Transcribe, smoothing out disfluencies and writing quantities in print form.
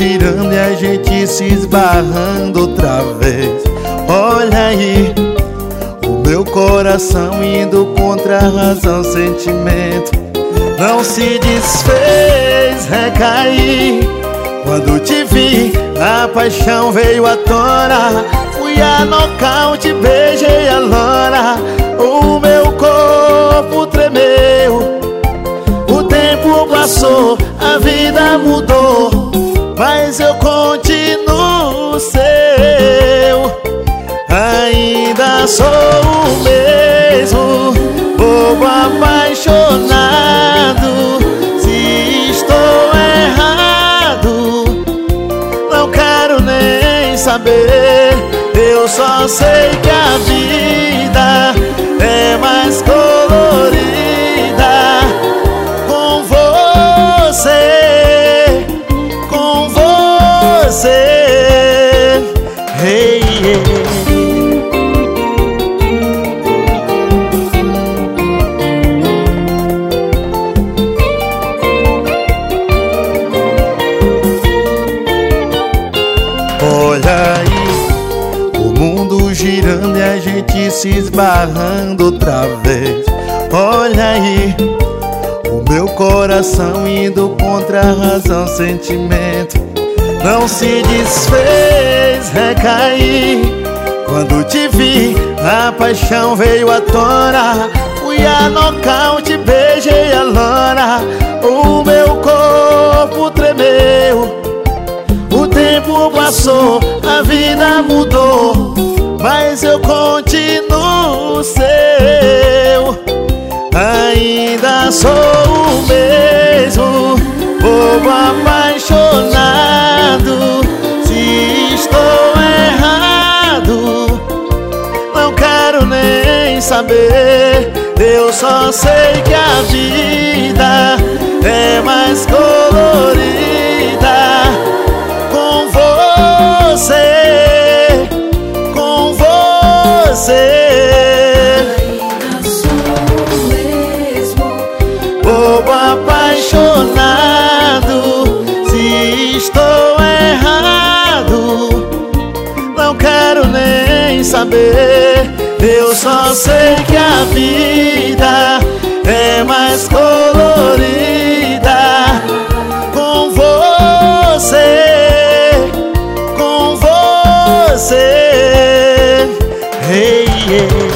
girando e a gente se esbarrando outra vez. Olha aí, o meu coração indo contra a razão, sentimento não se desfez, recaí. Quando te vi, a paixão veio à tona. Fui a nocaute, beijei a lona. O meu corpo tremeu. O tempo passou, a vida mudou, mas eu continuo seu. Ainda sou o mesmo, bobo apaixonado. Se estou errado, não quero nem saber. Eu só sei que a vida é mais colorida com você, com você. Hey, yeah. Olha aí, o mundo girando e a gente se esbarrando outra vez. Olha aí, o meu coração indo contra a razão, sentimento não se desfez, recaí. Quando te vi, a paixão veio à tona. Fui a nocaute, beijei a lona. O meu corpo tremeu. O tempo passou, a vida mudou, mas eu continuo seu. Ainda sou o mesmo, bobo apaixonado. Se estou errado, não quero nem saber. Eu só sei que a vida é mais colorida com você, com você. Ainda sou o mesmo, Bobo apaixonado. Se estou errado, não quero nem saber. Eu só sei que a vida é mais colorida com você, com você. Hey, yeah.